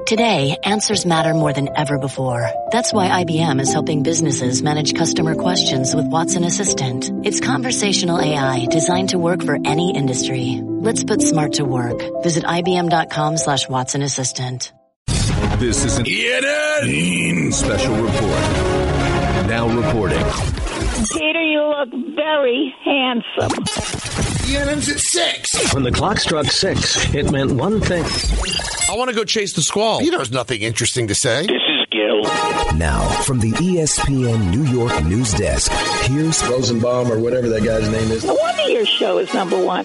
Today, answers matter more than ever before. That's why IBM is helping businesses manage customer questions with Watson Assistant. It's conversational AI designed to work for any industry. Let's put smart to work. Visit IBM.com/Watson Assistant. This is an ENN special report. Now reporting. Peter, you look very handsome. ENN's at 6. When the clock struck 6, it meant one thing. I want to go chase the squall. Peter has nothing interesting to say. This is Gil. Now, from the ESPN New York news desk, here's Rosenbaum or whatever that guy's name is. No wonder your show is number one.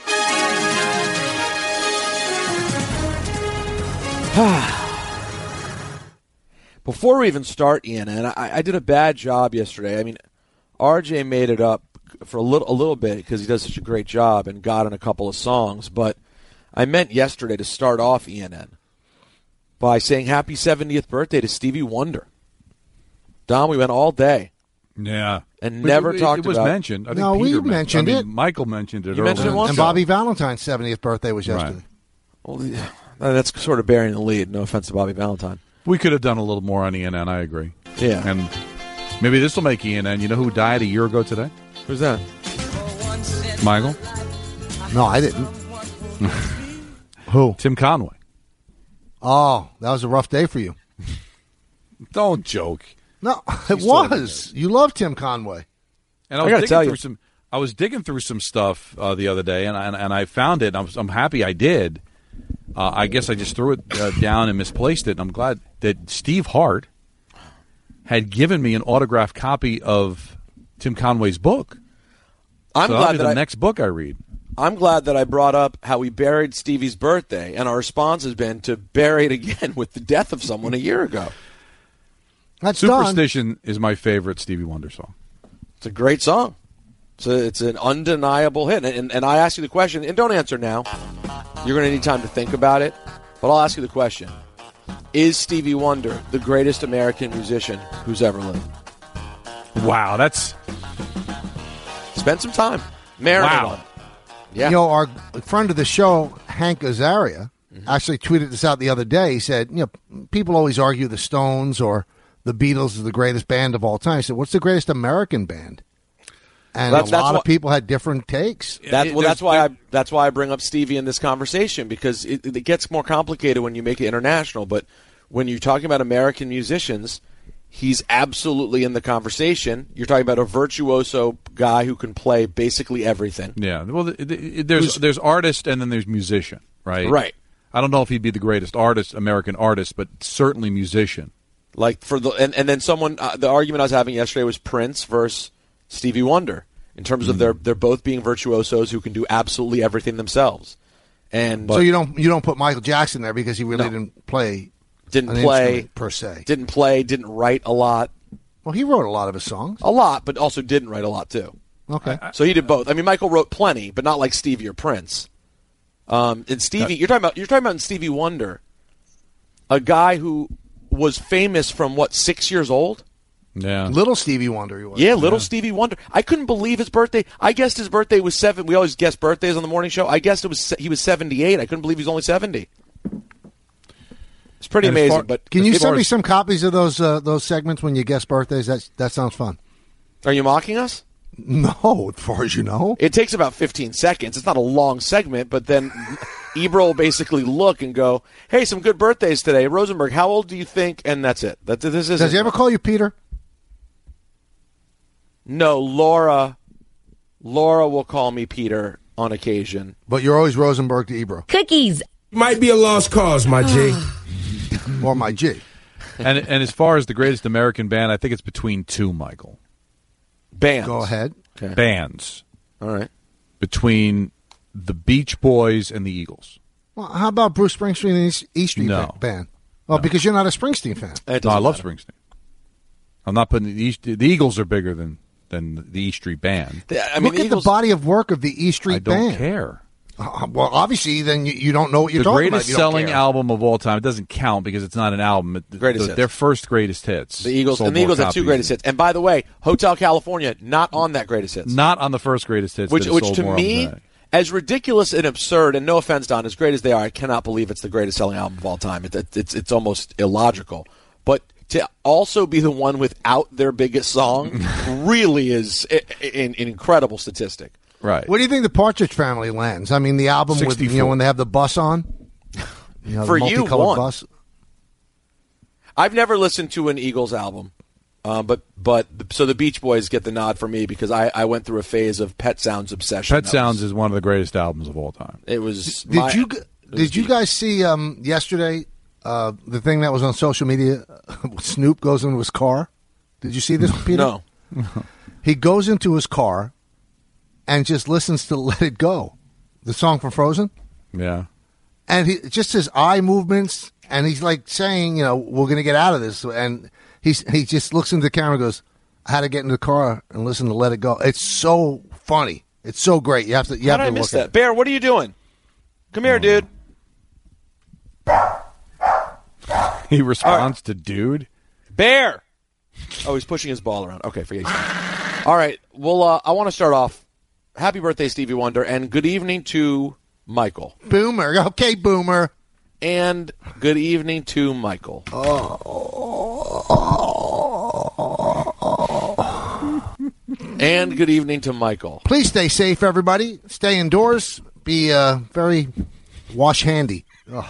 Before we even start, ENN, I did a bad job yesterday. I mean, RJ made it up for a little bit because he does such a great job and got in a couple of songs. But I meant yesterday to start off ENN by saying happy 70th birthday to Stevie Wonder. Dom, we went all day. Yeah. And never talked about it. It was mentioned. I think we Peter mentioned it. Michael mentioned it You earlier. mentioned it once. And Bobby Valentine's 70th birthday was yesterday. Well, that's sort of bearing the lead. No offense to Bobby Valentine. We could have done a little more on ENN, I agree. Yeah. And maybe this will make ENN. You know who died a year ago today? Who's that? Michael? No, I didn't. Who? Tim Conway. Oh, that was a rough day for you. Don't joke. No, it was. You love Tim Conway. And I was digging through some stuff the other day, and I found it. I'm happy I did. I guess I just threw it down and misplaced it. And I'm glad that Steve Hart had given me an autographed copy of Tim Conway's book. I'm glad that the next book I read. I'm glad that I brought up how we buried Stevie's birthday, and our response has been to bury it again with the death of someone a year ago. That's Superstition is my favorite Stevie Wonder song. It's a great song. It's an undeniable hit. And I ask you the question, and don't answer now. You're going to need time to think about it. But I'll ask you the question. Is Stevie Wonder the greatest American musician who's ever lived? Wow, that's... Spend some time. Marinate on it. Yeah. You know, our friend of the show, Hank Azaria, actually tweeted this out the other day. He said, you know, people always argue the Stones or the Beatles is the greatest band of all time. He said, what's the greatest American band? And a lot of people had different takes. That's why I bring up Stevie in this conversation, because it gets more complicated when you make it international. But when you're talking about American musicians, he's absolutely in the conversation. You're talking about a virtuoso guy who can play basically everything. Yeah. Well, there's artist and then there's musician, right? Right. I don't know if he'd be the greatest American artist, but certainly musician. Like and then someone the argument I was having yesterday was Prince versus Stevie Wonder, in terms of they're both being virtuosos who can do absolutely everything themselves. So you don't put Michael Jackson there because he really didn't play per se. Didn't write a lot. Well, he wrote a lot of his songs. A lot, but also didn't write a lot too. Okay. So he did both. I mean, Michael wrote plenty, but not like Stevie or Prince. And Stevie, you're talking about Stevie Wonder, a guy who was famous from 6 years old? Yeah. Little Stevie Wonder he was. Yeah, little Stevie Wonder. I couldn't believe his birthday. I guessed his birthday was 7. We always guess birthdays on the morning show. I guessed he was 78. I couldn't believe he's only 70. It's pretty amazing. But can you send me some copies of those segments when you guess birthdays? That sounds fun. Are you mocking us? No, as far as you know. It takes about 15 seconds. It's not a long segment, but then Ebro will basically look and go, hey, some good birthdays today. Rosenberg, how old do you think? And that's it. Does he ever call you Peter? No, Laura will call me Peter on occasion. But you're always Rosenberg to Ebro. Cookies. Might be a lost cause, my G. Or my G. And as far as the greatest American band, I think it's between two, Michael. Bands. Go ahead. Okay. Bands. All right. Between the Beach Boys and the Eagles. Well, how about Bruce Springsteen and his E Street band? Well, because you're not a Springsteen fan. No, I love Springsteen. I'm not putting the Eagles are bigger than the E Street Band. Look at the body of work of the E Street Band. I don't care. Well, obviously, then you don't know what you're talking about. The greatest selling album of all time. It doesn't count because it's not an album. Their first greatest hits. The Eagles have two greatest hits. And by the way, Hotel California, not on that greatest hits. Not on the first greatest hits. Which to me, As ridiculous and absurd, and no offense, Don, as great as they are, I cannot believe it's the greatest selling album of all time. It's almost illogical. But to also be the one without their biggest song really is an incredible statistic. Right. What do you think the Partridge Family lands? I mean, the album with 64. when they have the bus on, For the you, multicolored one. bus. I've never listened to an Eagles album, so the Beach Boys get the nod for me because I went through a phase of Pet Sounds obsession. Pet Sounds is one of the greatest albums of all time. It was. Did you guys see yesterday the thing that was on social media? Snoop goes into his car. Did you see this, Peter? No. He goes into his car and just listens to "Let It Go," the song from Frozen. Yeah. And he just his eye movements, and he's like saying, we're going to get out of this. And he just looks into the camera and goes, I had to get in the car and listen to "Let It Go." It's so funny. It's so great. You have to. How did I miss that? Bear, what are you doing? Come here, dude. He responds to dude. Bear. Oh, he's pushing his ball around. Okay, forget it. All right. Well, I want to start off. Happy birthday, Stevie Wonder, and good evening to Michael. Boomer. Okay, Boomer. And good evening to Michael. And good evening to Michael. Please stay safe, everybody. Stay indoors. Be very wash handy.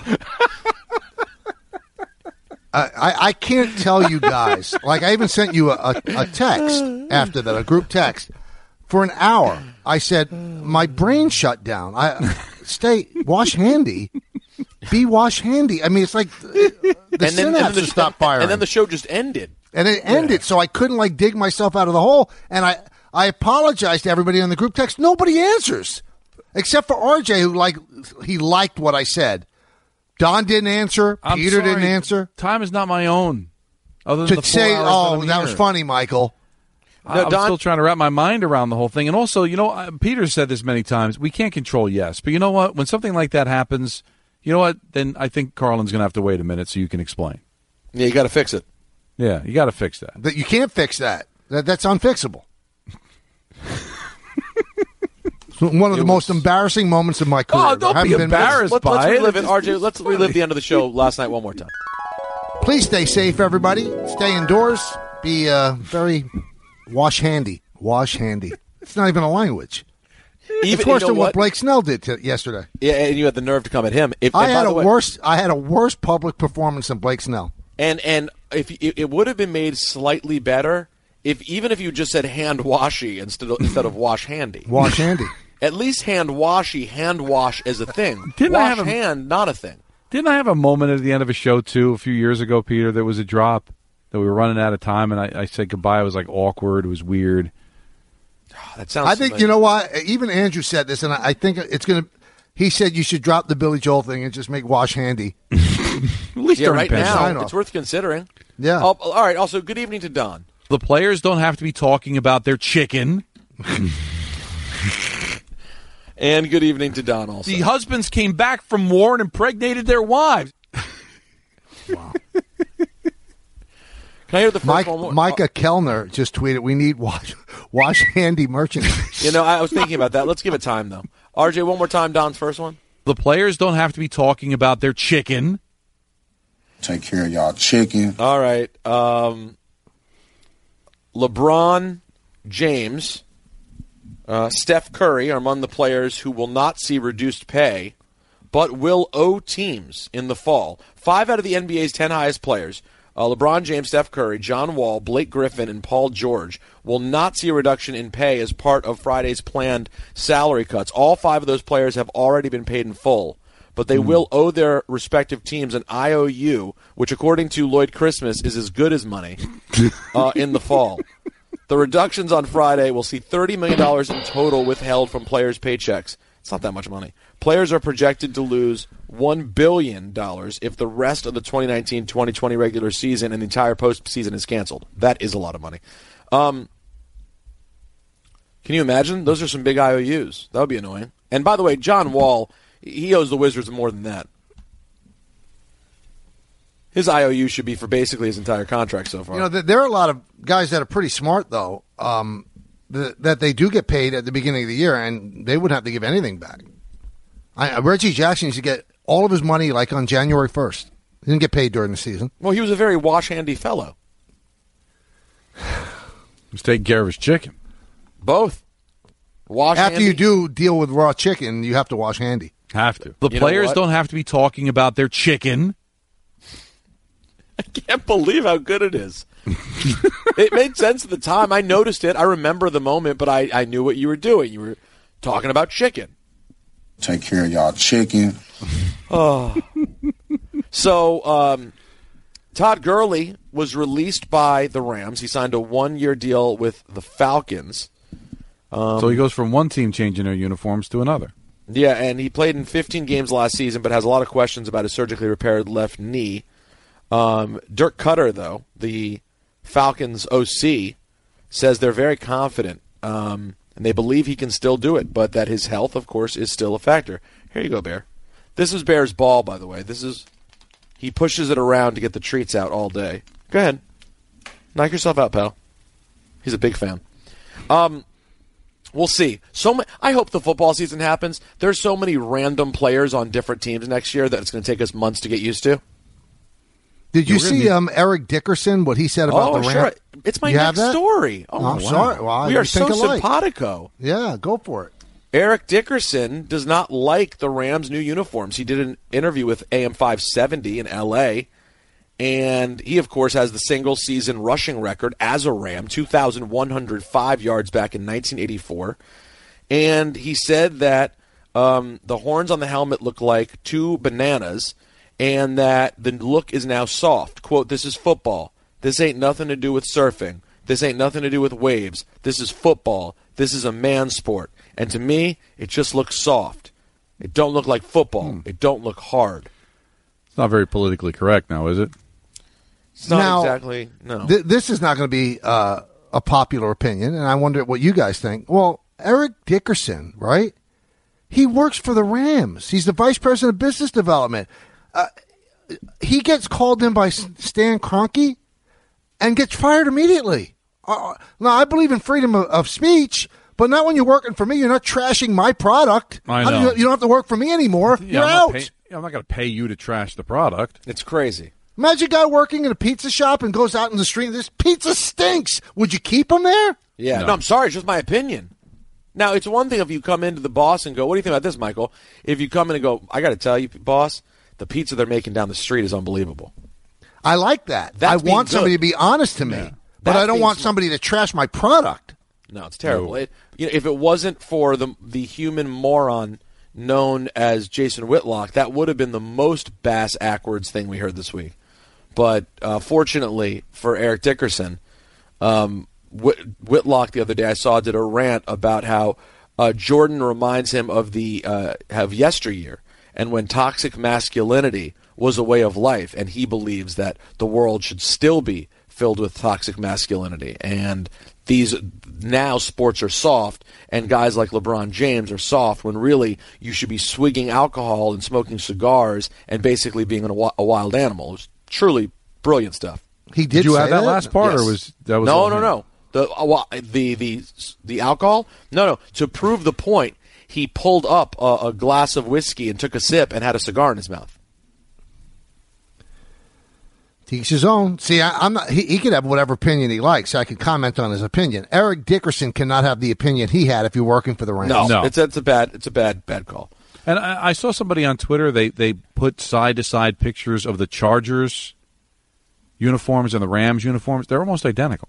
I can't tell you guys. Like, I even sent you a text after that, a group text. For an hour, I said, my brain shut down. Wash handy. Be wash handy. I mean, it's like the synapses stopped firing. And then the show just ended. And it ended, so I couldn't, dig myself out of the hole. And I apologized to everybody on the group text. Nobody answers, except for RJ, who, he liked what I said. Don didn't answer. Peter didn't answer. Time is not my own. Other than to say, that was funny, Michael. I'm still trying to wrap my mind around the whole thing. And also, Peter said this many times, we can't control yes. But you know what? When something like that happens, you know what? Then I think Carlin's going to have to wait a minute so you can explain. Yeah, you got to fix it. Yeah, you got to fix that. But you can't fix that. That's unfixable. One of the most embarrassing moments of my career. Oh, don't be embarrassed by it. Let's relive it. RJ, let's relive the end of the show last night one more time. Please stay safe, everybody. Stay indoors. Be very wash handy. Wash handy. It's not even a language. It's worse than what Blake Snell did yesterday. Yeah, and you had the nerve to come at him. I had a worse public performance than Blake Snell. And if it would have been made slightly better even if you just said hand washy instead of wash handy. Wash handy. At least hand wash as a thing. Hand, not a thing. Didn't I have a moment at the end of a show, too, a few years ago, Peter? There was a drop that we were running out of time, and I said goodbye. It was awkward. It was weird. That sounds I think, familiar. you know what? Even Andrew said this, and I think it's going to – he said you should drop the Billy Joel thing and just make wash handy. At least right now, it's worth considering. Yeah. All right, also, good evening to Don. The players don't have to be talking about their chicken. And good evening to Don also. The husbands came back from war and impregnated their wives. Wow. Can I hear the first one more? Micah Kellner just tweeted, we need wash handy merchandise. I was thinking about that. Let's give it time, though. RJ, one more time, Don's first one. The players don't have to be talking about their chicken. Take care of y'all chicken. All right. LeBron James, Steph Curry are among the players who will not see reduced pay, but will owe teams in the fall. 5 out of the NBA's 10 highest players, LeBron James, Steph Curry, John Wall, Blake Griffin, and Paul George, will not see a reduction in pay as part of Friday's planned salary cuts. All 5 of those players have already been paid in full, but they will owe their respective teams an IOU, which according to Lloyd Christmas is as good as money, in the fall. The reductions on Friday will see $30 million in total withheld from players' paychecks. It's not that much money. Players are projected to lose $1 billion if the rest of the 2019-2020 regular season and the entire postseason is canceled. That is a lot of money. Can you imagine? Those are some big IOUs. That would be annoying. And by the way, John Wall, he owes the Wizards more than that. His IOU should be for basically his entire contract so far. There are a lot of guys that are pretty smart, though, that they do get paid at the beginning of the year, and they wouldn't have to give anything back. Reggie Jackson used to get all of his money like on January 1st. He didn't get paid during the season. Well, he was a very wash-handy fellow. He's taking care of his chicken. Both. Wash After handy. you do deal with raw chicken, you have to wash handy. Have to. The players don't have to be talking about their chicken. I can't believe how good it is. It made sense at the time. I noticed it. I remember the moment, but I knew what you were doing. You were talking about chicken. Take care of y'all chicken. Oh. So, Todd Gurley was released by the Rams. He signed a 1-year deal with the Falcons. So he goes from one team changing their uniforms to another. Yeah, and he played in 15 games last season, but has a lot of questions about his surgically repaired left knee. Dirk Cutter, though, the Falcons OC, says they're very confident, and they believe he can still do it, but that his health, of course, is still a factor. Here you go, Bear. This is Bear's ball, by the way. He pushes it around to get the treats out all day. Go ahead. Knock yourself out, pal. He's a big fan. We'll see. I hope the football season happens. There's so many random players on different teams next year that it's going to take us months to get used to. Did you see Eric Dickerson, what he said about the Rams? Sure. It's my next story. Oh, I'm sorry. Well, we are so simpatico. Yeah, go for it. Eric Dickerson does not like the Rams' new uniforms. He did an interview with AM 570 in L.A., and he, of course, has the single-season rushing record as a Ram, 2,105 yards back in 1984. And he said that the horns on the helmet look like two bananas and that the look is now soft. Quote, "This is football. This ain't nothing to do with surfing. This ain't nothing to do with waves. This is football. This is a man's sport. And to me, it just looks soft. It don't look like football. It don't look hard." It's not very politically correct now, is it? It's not exactly, no. This is not going to be a popular opinion, and I wonder what you guys think. Well, Eric Dickerson, right? He works for the Rams. He's the vice president of business development. He gets called in by Stan Kroenke and gets fired immediately. Now, I believe in freedom of speech, but not when you're working for me. You're not trashing my product. I know. You don't have to work for me anymore. You're out. I'm not going to pay you to trash the product. It's crazy. Imagine a guy working in a pizza shop and goes out in the street. This pizza stinks. Would you keep him there? Yeah. No, I'm sorry. It's just my opinion. Now, it's one thing if you come into the boss and go, "What do you think about this, Michael?" If you come in and go, "I got to tell you, boss, the pizza they're making down the street is unbelievable." I like that. I want somebody to be honest to me, but I don't want somebody to trash my product. No, it's terrible. No. If it wasn't for the human moron known as Jason Whitlock, that would have been the most bass-ackwards thing we heard this week. But fortunately for Eric Dickerson, Whitlock the other day I saw did a rant about how Jordan reminds him of yesteryear and when toxic masculinity was a way of life, and he believes that the world should still be filled with toxic masculinity. And now sports are soft, and guys like LeBron James are soft when really you should be swigging alcohol and smoking cigars and basically being a wild animal. It was truly brilliant stuff. Did you have that last part, yes. or was that was no? The alcohol? No. To prove the point, he pulled up a glass of whiskey and took a sip and had a cigar in his mouth. Teach his own. See, I'm not. He could have whatever opinion he likes. I can comment on his opinion. Eric Dickerson cannot have the opinion he had if you're working for the Rams. No. It's a bad call. And I saw somebody on Twitter. They put side to side pictures of the Chargers uniforms and the Rams uniforms. They're almost identical.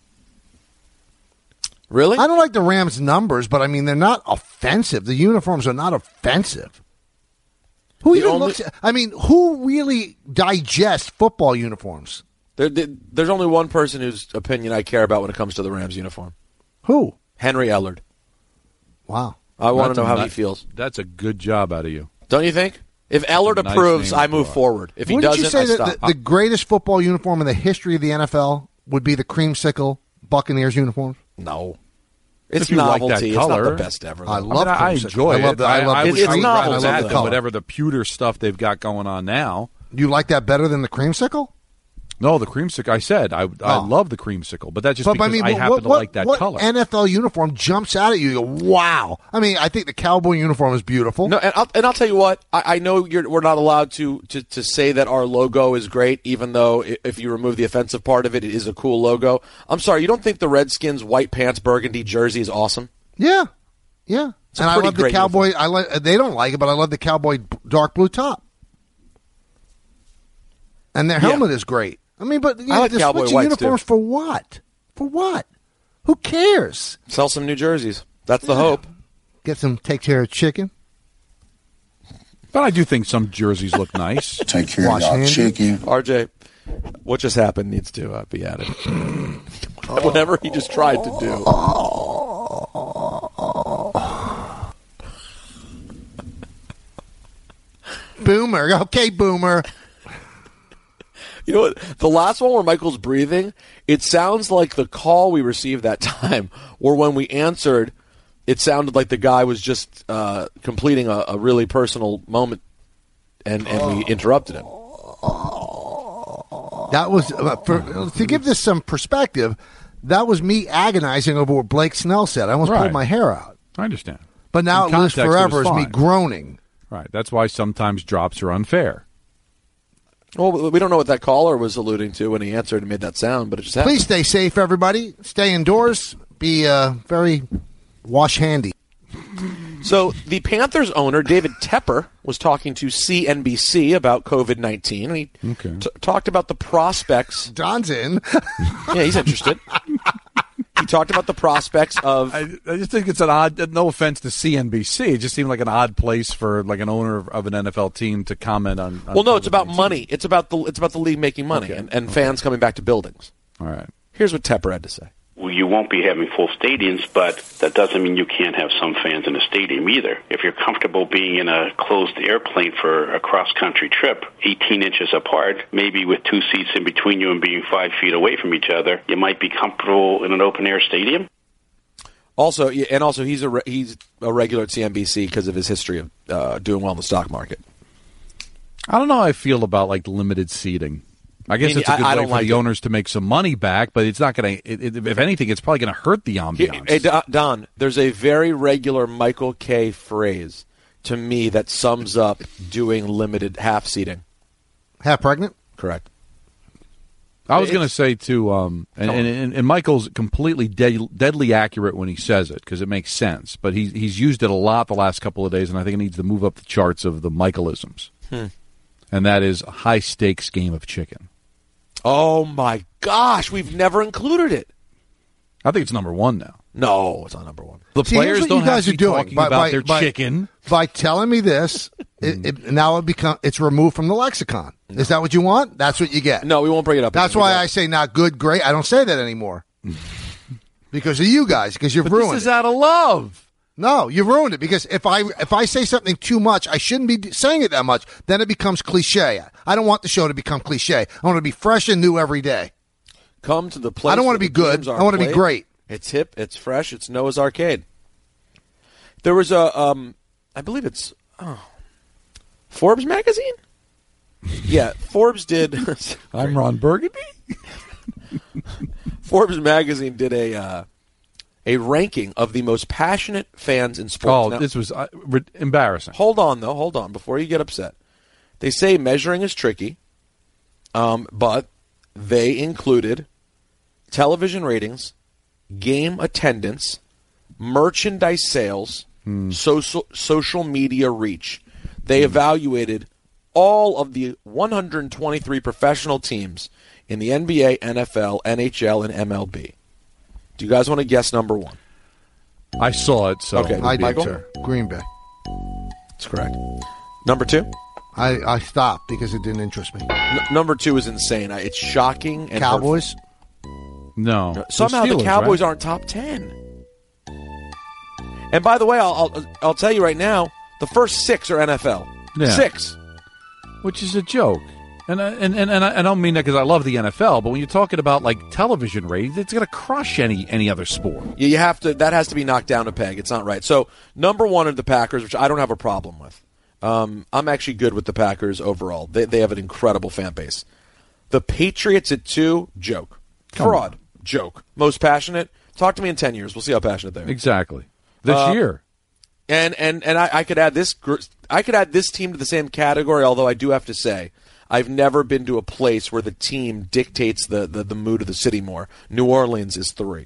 Really? I don't like the Rams numbers, but I mean they're not offensive. The uniforms are not offensive. Who really digests football uniforms? There's only one person whose opinion I care about when it comes to the Rams uniform. Who? Henry Ellard. Wow. I want to know how he feels. That's a good job out of you. Don't you think? If Ellard approves, I move forward. If he doesn't, you say I stop. That the greatest football uniform in the history of the NFL would be the creamsicle Buccaneers uniforms? No. It's novelty. It's not the best ever. Though. I enjoy it. I would rather that than whatever the pewter stuff they've got going on now. You like that better than the creamsicle? No, the creamsicle. I said I love the creamsicle, but that's just because I happen to like that color. What NFL uniform jumps out at you? You go, wow. I mean, I think the Cowboy uniform is beautiful. No, and I'll tell you what. I know we're not allowed to say that our logo is great, even though if you remove the offensive part of it, it is a cool logo. I'm sorry, you don't think the Redskins white pants burgundy jersey is awesome? Yeah. And I love the Cowboy. They don't like it, but I love the Cowboy dark blue top. And their helmet is great. I mean, but I like Cowboy switching whites uniforms too. for what? For what? Who cares? Sell some new jerseys. That's the hope. Take care of chicken. But I do think some jerseys look nice. Take care of y'all chicken. RJ, what just happened needs to be added. Whatever he just tried to do. Boomer. Okay, Boomer. You know what? The last one where Michael's breathing, it sounds like the call we received that time, or when we answered, it sounded like the guy was just completing a really personal moment, and we interrupted him. That was, to give this some perspective, that was me agonizing over what Blake Snell said. I almost pulled my hair out. I understand. But now it lives forever as me groaning. Right. That's why sometimes drops are unfair. Well, we don't know what that caller was alluding to when he answered and made that sound, but it just happened. Please stay safe, everybody. Stay indoors. Be very wash handy. So the Panthers owner, David Tepper, was talking to CNBC about COVID-19. And he talked about the prospects. Don's in. Yeah, he's interested. He talked about the prospects of... I just think it's an odd... No offense to CNBC. It just seemed like an odd place for like an owner of an NFL team to comment on well, no, it's about money. It's about the league making money and fans coming back to buildings. All right. Here's what Tepper had to say. Well, you won't be having full stadiums, but that doesn't mean you can't have some fans in a stadium either. If you're comfortable being in a closed airplane for a cross-country trip, 18 inches apart, maybe with 2 seats in between you and being 5 feet away from each other, you might be comfortable in an open-air stadium. Also, he's a regular at CNBC because of his history of doing well in the stock market. I don't know how I feel about like limited seating. I guess it's a good way for the owners to make some money back, but it's not going to. If anything, it's probably going to hurt the ambiance. Hey, Don, there's a very regular Michael K. phrase to me that sums up doing limited half seating. Half pregnant? Correct. I was going to say, too, and Michael's completely deadly accurate when he says it because it makes sense, but he's used it a lot the last couple of days, and I think it needs to move up the charts of the Michaelisms. And that is a high-stakes game of chicken. Oh, my gosh. We've never included it. I think it's number one now. No, it's not number one. The players don't have to be talking about their chicken. By telling me this, it's removed from the lexicon. No. Is that what you want? That's what you get. No, we won't bring it up. That's why I say not good, great. I don't say that anymore. Because of you guys, because you've ruined it. This is out of love. No, you ruined it because if I say something too much, I shouldn't be saying it that much. Then it becomes cliche. I don't want the show to become cliche. I want to be fresh and new every day. Come to the place. I don't want to be good. I want to be great. It's hip. It's fresh. It's Noah's Arcade. There was a, I believe it's Forbes magazine. Yeah, Forbes did. I'm Ron Burgundy. Forbes magazine did a ranking of the most passionate fans in sports. Oh, now, this was embarrassing. Hold on, though. Hold on before you get upset. They say measuring is tricky, but they included television ratings, game attendance, merchandise sales, social media reach. They evaluated all of the 123 professional teams in the NBA, NFL, NHL, and MLB. Do you guys want to guess number one? I saw it, so okay. I did, Michael? sir. Green Bay. That's correct. Number two? I stopped because it didn't interest me. Number two is insane. It's shocking. And Cowboys? No. Somehow the Cowboys aren't top 10. And by the way, I'll tell you right now, the first 6 are NFL. Yeah. 6. Which is a joke. And I don't mean that because I love the NFL, but when you're talking about like television ratings, it's going to crush any other sport. Yeah, you have to. That has to be knocked down a peg. It's not right. So number one are the Packers, which I don't have a problem with. I'm actually good with the Packers overall. They have an incredible fan base. The Patriots at 2, joke. Fraud, joke. Most passionate, talk to me in 10 years. We'll see how passionate they are. Exactly. This year. And I could add this team to the same category, although I do have to say, I've never been to a place where the team dictates the mood of the city more. New Orleans is 3.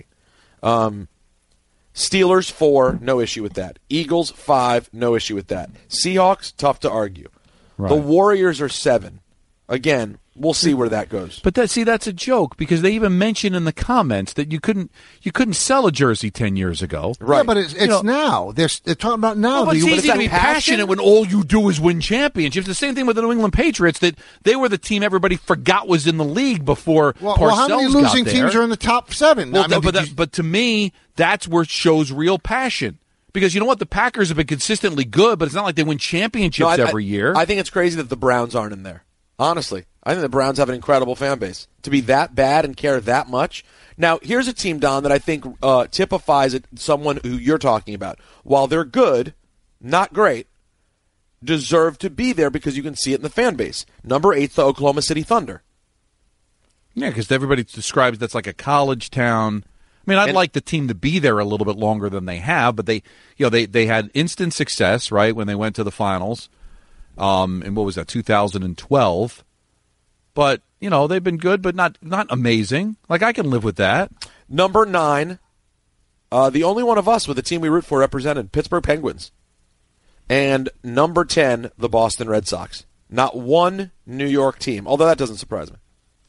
Steelers 4, no issue with that. Eagles 5, no issue with that. Seahawks, tough to argue. Right. The Warriors are 7. Again, we'll see where that goes. But that's a joke because they even mentioned in the comments that you couldn't sell a jersey 10 years ago. Right. Yeah, but it's now. They're talking about now. Well, it's easy to be passionate when all you do is win championships. The same thing with the New England Patriots, that they were the team everybody forgot was in the league before Parcells got there. Well, how many losing teams are in the top 7? Well, but to me, that's where it shows real passion. Because you know what? The Packers have been consistently good, but it's not like they win championships every year. I think it's crazy that the Browns aren't in there. Honestly, I think the Browns have an incredible fan base. To be that bad and care that much. Now, here's a team, Don, that I think typifies someone who you're talking about. While they're good, not great, deserve to be there because you can see it in the fan base. Number 8's the Oklahoma City Thunder. Yeah, because everybody describes that's like a college town. I mean, I'd like the team to be there a little bit longer than they have, but they had instant success, right, when they went to the finals. And what was that, 2012? But, they've been good, but not amazing. Like, I can live with that. Number 9, the only one of us with the team we root for represented, Pittsburgh Penguins. And number 10, the Boston Red Sox. Not one New York team, although that doesn't surprise me.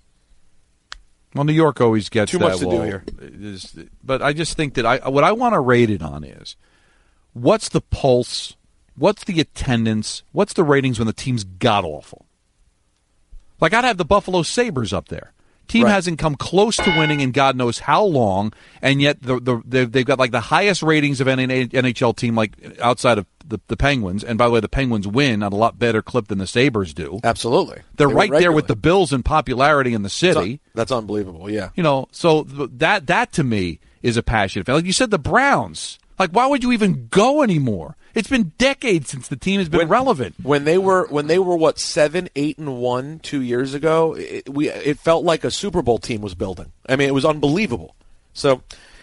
Well, New York always gets too much to do here. But I just think that what I want to rate it on is what's the pulse, what's the attendance, what's the ratings when the team's god-awful. Like, I'd have the Buffalo Sabres up there. Team hasn't come close to winning in God knows how long, and yet they've got like the highest ratings of any NHL team, like outside of the Penguins. And by the way, the Penguins win at a lot better clip than the Sabres do. Absolutely, they're right there with the Bills in popularity in the city. That's unbelievable. Yeah, so that to me is a passionate fan. Like you said, the Browns. Like, why would you even go anymore? It's been decades since the team has been relevant. When they were what 7-8-1 2 years ago, it felt like a Super Bowl team was building. I mean, it was unbelievable. So,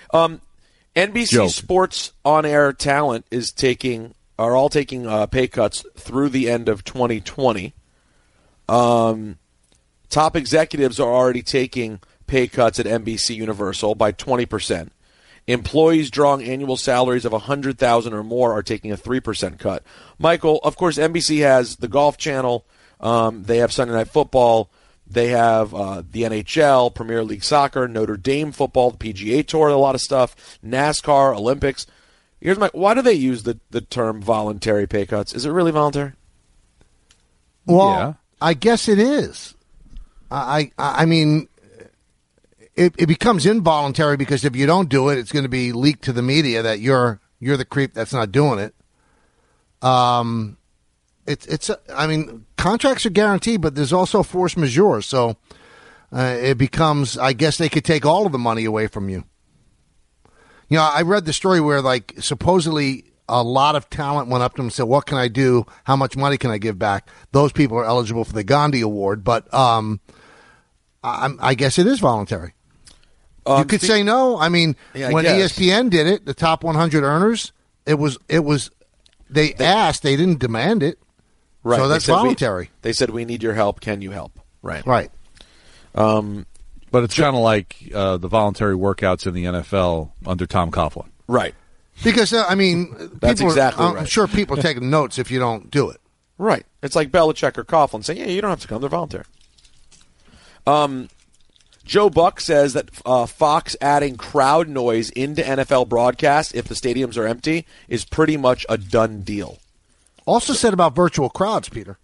NBC Sports on-air talent are all taking pay cuts through the end of 2020. Top executives are already taking pay cuts at NBC Universal by 20%. Employees drawing annual salaries of $100,000 or more are taking a 3% cut. Michael, of course, NBC has the Golf Channel. They have Sunday Night Football. They have the NHL, Premier League Soccer, Notre Dame football, the PGA Tour, a lot of stuff, NASCAR, Olympics. Why do they use the term voluntary pay cuts? Is it really voluntary? Well, I guess it is. I mean, it becomes involuntary because if you don't do it, it's going to be leaked to the media that you're the creep that's not doing it. I mean, contracts are guaranteed, but there's also force majeure. So it becomes, I guess they could take all of the money away from you. I read the story where, like, supposedly a lot of talent went up to them and said, what can I do? How much money can I give back? Those people are eligible for the Gandhi Award, but I guess it is voluntary. You could say no. I mean, when ESPN did it, the top 100 earners, it was. They asked, they didn't demand it. Right. So that's voluntary. They said, we need your help. Can you help? Right. Right. But it's kind of like the voluntary workouts in the NFL under Tom Coughlin. Right. Because, that's exactly right. I'm sure people are taking notes if you don't do it. Right. It's like Belichick or Coughlin saying, you don't have to come. They're voluntary. Joe Buck says that Fox adding crowd noise into NFL broadcasts if the stadiums are empty is pretty much a done deal. Also said about virtual crowds, Peter.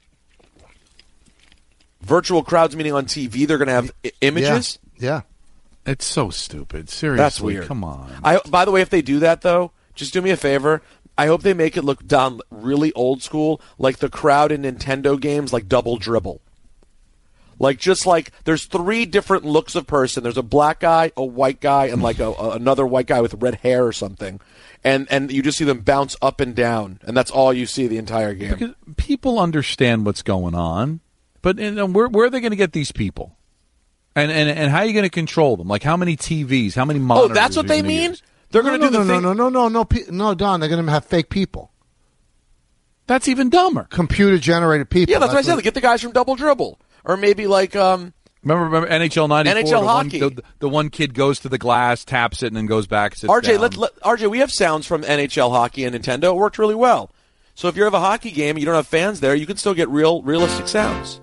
Virtual crowds meaning on TV they're going to have images? Yeah. It's so stupid. Seriously. That's weird. Come on. By the way, if they do that, though, just do me a favor. I hope they make it look down really old school, like the crowd in Nintendo games, like Double Dribble. There's 3 different looks of person. There's a black guy, a white guy, and like another white guy with red hair or something. And you just see them bounce up and down, and that's all you see the entire game. Because people understand what's going on, But where are they going to get these people? And how are you going to control them? Like how many TVs, how many monitors? Oh, that's what they mean? Use? They're going to do the thing. No, Don. They're going to have fake people. That's even dumber. Computer-generated people. Yeah, that's what I said. Get the guys from Double Dribble. Or maybe like... Remember NHL 94? NHL hockey. The one kid goes to the glass, taps it, and then goes back, sits RJ, down. RJ, we have sounds from NHL hockey and Nintendo. It worked really well. So if you have a hockey game and you don't have fans there, you can still get realistic sounds.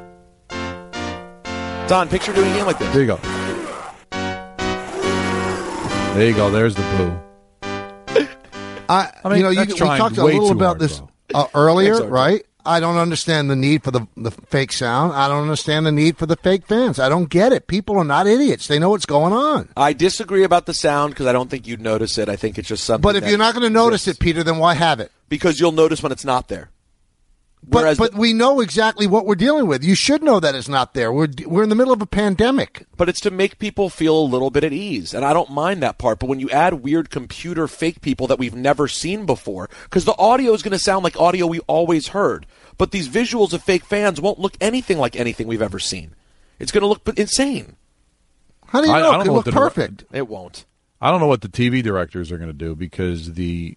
Don, picture doing a game like this. There you go. There you go. There's the boo. We talked a little about this earlier, thanks, right? I don't understand the need for the fake sound. I don't understand the need for the fake fans. I don't get it. People are not idiots. They know what's going on. I disagree about the sound because I don't think you'd notice it. I think it's just something. But if you're not going to notice it, Peter, then why have it? Because you'll notice when it's not there. But we know exactly what we're dealing with. You should know that it's not there. We're in the middle of a pandemic. But it's to make people feel a little bit at ease, and I don't mind that part. But when you add weird computer fake people that we've never seen before, because the audio is going to sound like audio we always heard, but these visuals of fake fans won't look anything like anything we've ever seen. It's going to look insane. How do you know? It look perfect. It won't. I don't know what the TV directors are going to do because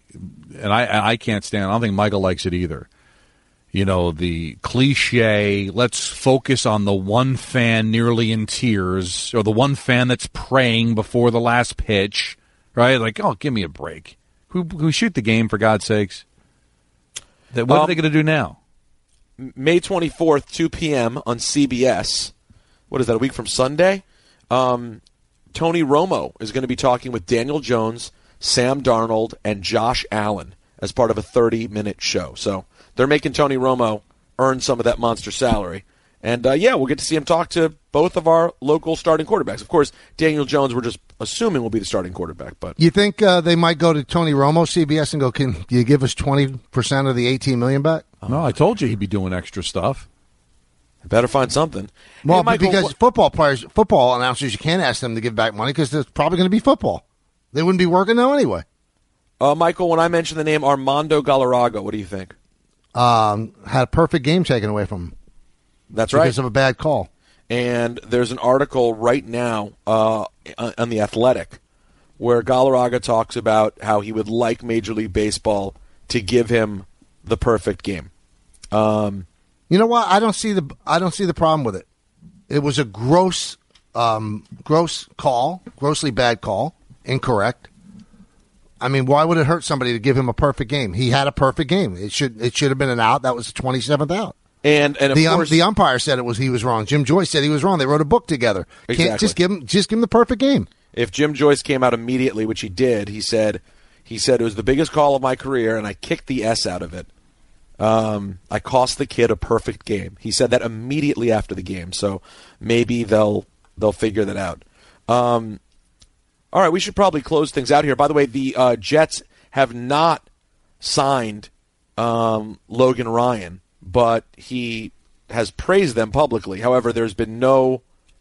I can't stand. I don't think Michael likes it either. You know, the cliche, let's focus on the one fan nearly in tears, or the one fan that's praying before the last pitch, right? Like, oh, give me a break. Who shoot the game, for God's sakes? What are they going to do now? May 24th, 2 p.m. on CBS. What is that, a week from Sunday? Tony Romo is going to be talking with Daniel Jones, Sam Darnold, and Josh Allen as part of a 30-minute show. So they're making Tony Romo earn some of that monster salary. And, we'll get to see him talk to both of our local starting quarterbacks. Of course, Daniel Jones, we're just assuming will be the starting quarterback. But you think they might go to Tony Romo, CBS, and go, can you give us 20% of the $18 million back? No, I told you he'd be doing extra stuff. I better find something. Well, hey, Michael, because football announcers, you can't ask them to give back money because there's probably going to be football. They wouldn't be working now anyway. Michael, when I mentioned the name Armando Galarraga, what do you think? Had a perfect game taken away from him. That's right. Because of a bad call. And there's an article right now on The Athletic where Galarraga talks about how he would like Major League Baseball to give him the perfect game. You know what? I don't see the problem with it. It was a gross call, grossly bad call, incorrect. I mean, why would it hurt somebody to give him a perfect game? He had a perfect game. It should have been an out. That was the 27th out. And of course, the umpire said he was wrong. Jim Joyce said he was wrong. They wrote a book together. Exactly. Can't just give him the perfect game. If Jim Joyce came out immediately, which he did, he said it was the biggest call of my career, and I kicked the S out of it. I cost the kid a perfect game. He said that immediately after the game. So maybe they'll figure that out. All right, we should probably close things out here. By the way, the Jets have not signed Logan Ryan, but he has praised them publicly. However, there's been no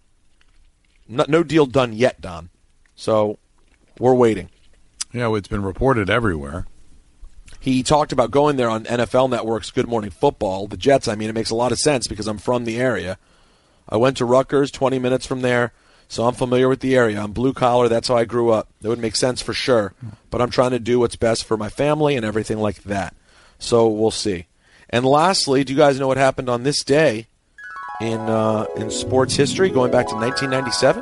deal done yet, Don. So we're waiting. Yeah, it's been reported everywhere. He talked about going there on NFL Network's Good Morning Football. The Jets, it makes a lot of sense because I'm from the area. I went to Rutgers, 20 minutes from there, so I'm familiar with the area. I'm blue collar. That's how I grew up. That would make sense for sure. But I'm trying to do what's best for my family and everything like that. So we'll see. And lastly, do you guys know what happened on this day in sports history, going back to 1997?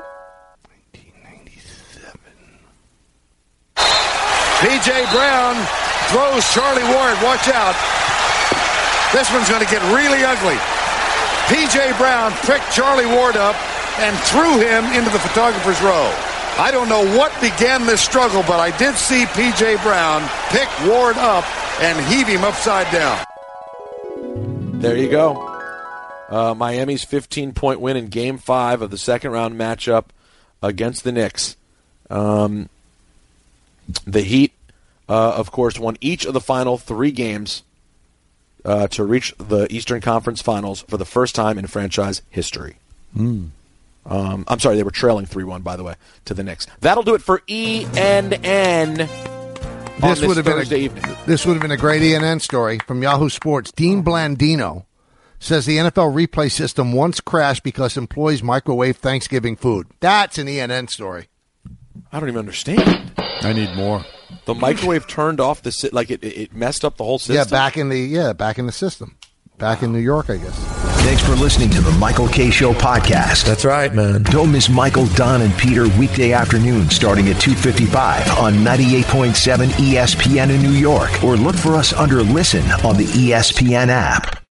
P.J. Brown throws Charlie Ward. Watch out. This one's going to get really ugly. P.J. Brown picked Charlie Ward up and threw him into the photographer's row. I don't know what began this struggle, but I did see P.J. Brown pick Ward up and heave him upside down. There you go. Miami's 15-point win in Game 5 of the second-round matchup against the Knicks. The Heat, of course, won each of the final 3 games to reach the Eastern Conference Finals for the first time in franchise history. I'm sorry, they were trailing 3-1, by the way, to the Knicks. That'll do it for ENN on this Thursday evening. This would have been a great ENN story from Yahoo Sports. Dean Blandino says the NFL replay system once crashed because employees microwave Thanksgiving food. That's an ENN story. I don't even understand. I need more. The microwave turned off it messed up the whole system. Yeah, back in the system. Back in New York, I guess. Thanks for listening to the Michael K. Show podcast. That's right, man. Don't miss Michael, Don, and Peter weekday afternoon starting at 2:55 on 98.7 ESPN in New York, or look for us under Listen on the ESPN app.